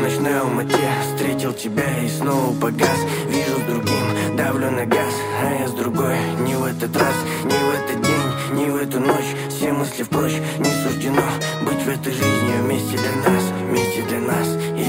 ночной Алмате. Встретил тебя и снова погас. Вижу с другим, давлю на газ, а я с другой. Не в этот раз, не в этот день, не в эту ночь. Все мысли впрочь, не суждено быть в этой жизни вместе для нас, вместе для нас.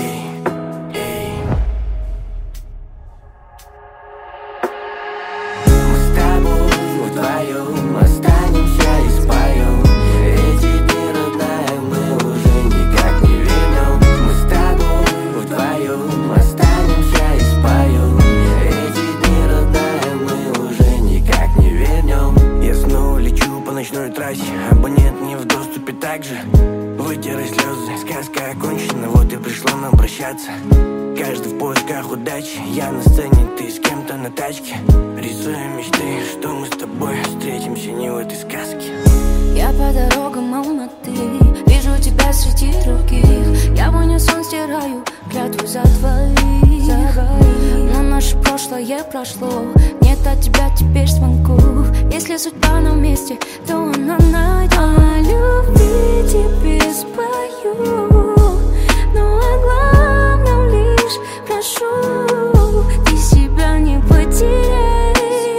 Мы с тобой вдвоем останемся и споем эти дни, родная, мы уже никак не вернем. Мы с тобой вдвоем останемся и споем эти дни, родная, мы уже никак не вернем. Я снова лечу по ночной трассе, абонент не в доступе также. Вытирай слезы, сказка окончена, вот и пришло нам прощаться. Каждый в поисках удачи, я на сцене, ты с кем-то на тачке. Рисуем мечты, что мы с тобой встретимся не в этой сказке. Я по дорогам Алматы, вижу тебя среди других. Я в унисон стираю клятву за двоих. Но наше прошлое прошло, нет от тебя теперь звонков. Если судьба на месте, то она найдет. О любви тебе спою, но о главном лишь прошу. Ты себя не потеряй,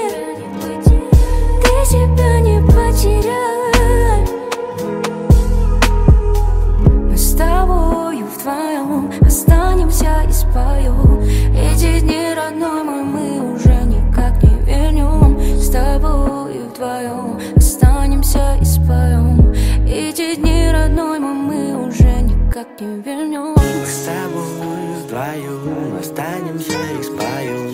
ты себя не потеряй. Мы с тобою вдвоем останемся и споем эти дни, родной мой, мы уже никак не вернем. С тобою вдвоем останемся и споем эти дни, родной мой, мы уже никак не вернем. Мы с тобой вдвоем останемся и споем